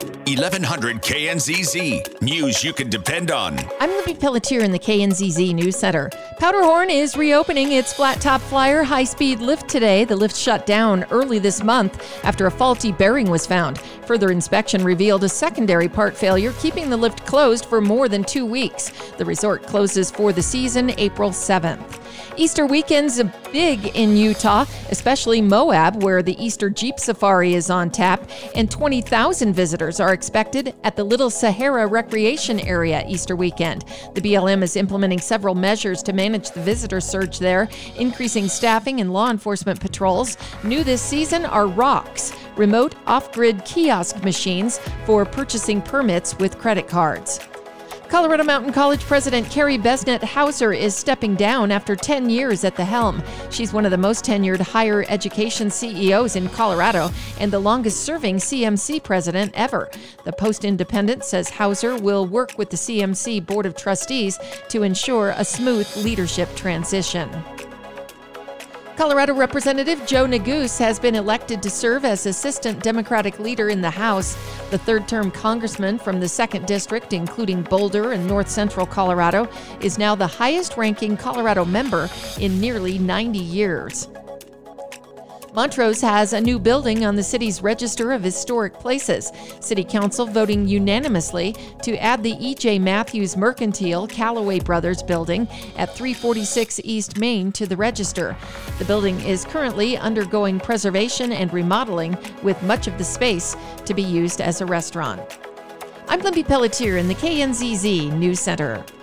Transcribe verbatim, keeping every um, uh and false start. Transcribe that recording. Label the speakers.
Speaker 1: eleven hundred K N Z Z. News you can depend on.
Speaker 2: I'm Libby Pelletier in the K N Z Z News Center. Powderhorn is reopening its Flat Top Flyer high-speed lift today. The lift shut down early this month after a faulty bearing was found. Further inspection revealed a secondary part failure, keeping the lift closed for more than two weeks. The resort closes for the season April seventh. Easter weekend's big in Utah, especially Moab, where the Easter Jeep Safari is on tap, and twenty thousand visitors are expected at the Little Sahara Recreation Area Easter weekend. The B L M is implementing several measures to manage the visitor surge there, increasing staffing and law enforcement patrols. New this season are ROCs, remote off-grid kiosk machines for purchasing permits with credit cards. Colorado Mountain College President Carrie Besnet Hauser is stepping down after ten years at the helm. She's one of the most tenured higher education C E Os in Colorado and the longest-serving C M C president ever. The Post-Independent says Hauser will work with the C M C Board of Trustees to ensure a smooth leadership transition. Colorado Representative Joe Neguse has been elected to serve as Assistant Democratic Leader in the House. The third-term congressman from the second District, including Boulder and North Central Colorado, is now the highest-ranking Colorado member in nearly ninety years. Montrose has a new building on the city's Register of Historic Places. City Council voting unanimously to add the E J Matthews Mercantile Callaway Brothers building at three forty-six East Main to the register. The building is currently undergoing preservation and remodeling, with much of the space to be used as a restaurant. I'm Libby Pelletier in the K N Z Z News Center.